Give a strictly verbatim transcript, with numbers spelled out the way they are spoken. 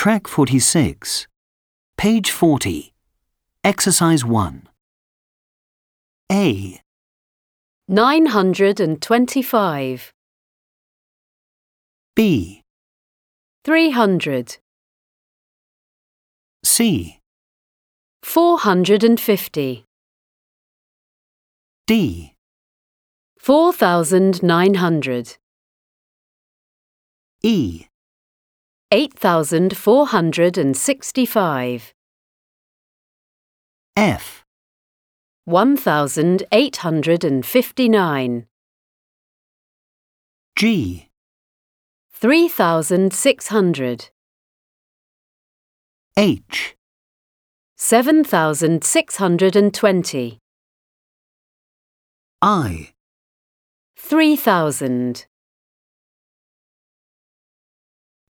Track forty-six. Page forty. Exercise one. A. nine hundred twenty-five. B. three hundred. C. four hundred fifty. D. four thousand nine hundred. E. eight thousand four hundred sixty-five. F. one thousand eight hundred fifty-nine. G. three thousand six hundred. H. seven thousand six hundred twenty. I. three thousand.